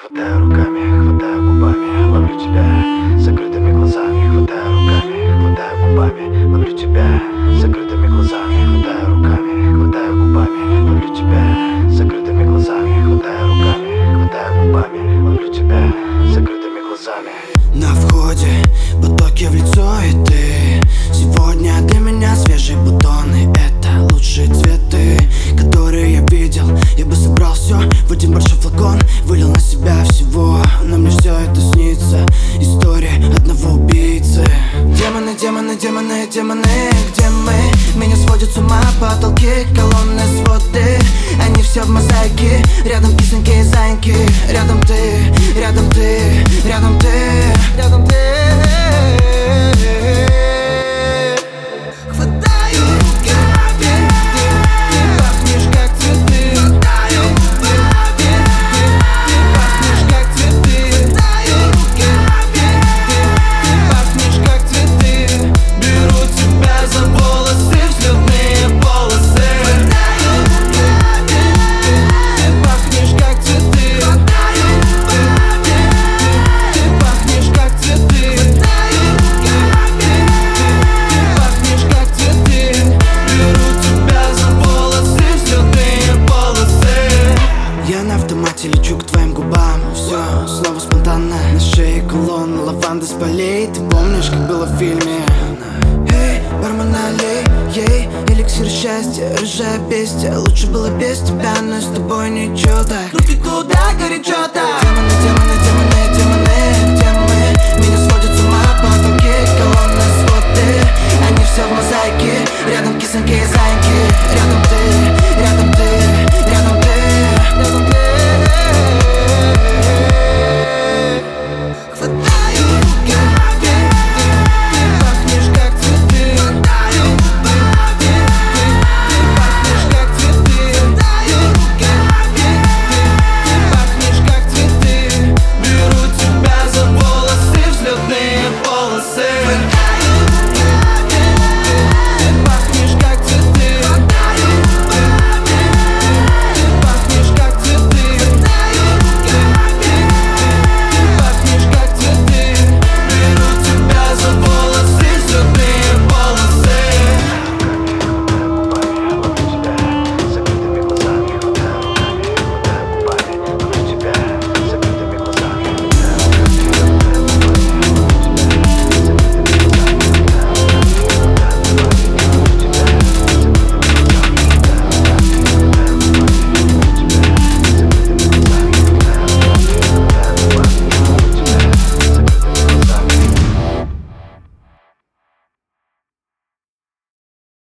Хватаю руками, хватаю губами, ловлю тебя закрытыми глазами. Хватаю руками, хватаю губами, ловлю тебя закрытыми глазами. Хватаю руками, хватаю губами, ловлю тебя закрытыми глазами. Хватаю руками, хватаю губами, ловлю тебя закрытыми глазами. На входе потоки в лицо, и ты сегодня для меня свежие бутоны. Это лучшие цветы, которые я видел. Я бы собрал все в один большой флакон, вылил на себя всего, но мне все это снится. История одного убийцы. Демоны, демоны, демоны, демоны, где мы? Меня сводят с ума потолки, колонны, своды. Они все в мозаике. Рядом кисоньки и зайки. Рядом ты, рядом ты, рядом ты, рядом ты. Хватаю руками, ты пахнешь как цветы. Хватаю руками, ты пахнешь как цветы. Хватаю руками, ты пахнешь как цветы. Беру тебя за волосы, взлетные полосы. Хватаю руками, ты пахнешь как цветы. Хватаю руками, ты пахнешь как цветы. Хватаю руками, ты пахнешь как цветы. Беру тебя за волосы, взлетные полосы. Я на автомате лечу к твоим губам. Все снова спонтанно. На шее колонна лаванды с полей. Ты помнишь, как было в фильме? Эй, бармен, налей ей эликсир счастья, рыжая бестия. Лучше было без тебя, но с тобой ничего так. Руки туда, горячо так.